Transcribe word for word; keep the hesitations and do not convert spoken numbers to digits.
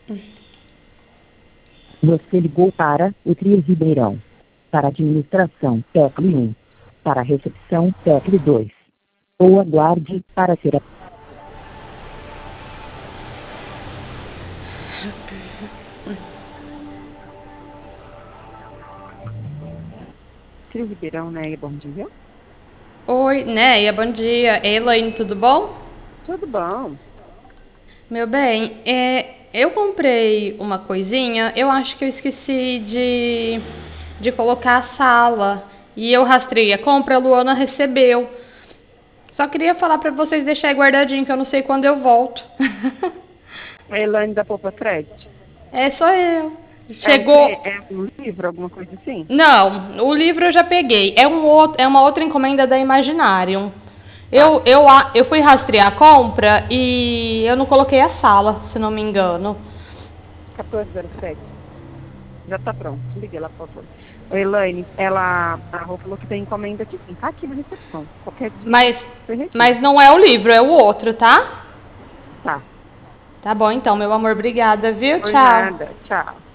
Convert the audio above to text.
Você ligou para o Trio Ribeirão. Para administração, tecle um. Para recepção, tecle dois. Ou aguarde para ser... Trio Ribeirão, né? Bom dia. Oi, Néia, bom dia. Elaine, tudo bom? Tudo bom. Meu bem, é, eu comprei uma coisinha, eu acho que eu esqueci de, de colocar a sala. E eu rastrei a compra, a Luana recebeu. Só queria falar pra vocês deixarem guardadinho, que eu não sei quando eu volto. A Elaine da Poupa Crédito. É, só eu. É o quê? Chegou. É um livro, alguma coisa assim? Não, o livro eu já peguei. É, um outro, é uma outra encomenda da Imaginarium. Tá. Eu, eu, eu fui rastrear a compra e eu não coloquei a sala, se não me engano. quatorze zero sete. Já tá pronto. Liga lá, por favor. Ô, Elaine, ela, a Rô falou que tem encomenda aqui sim. Tá aqui na recepção. Qualquer dia Mas, você retira. mas não é o livro, é o outro, tá? Tá. Tá bom então, meu amor. Obrigada, viu? Por Tchau. nada. Tchau.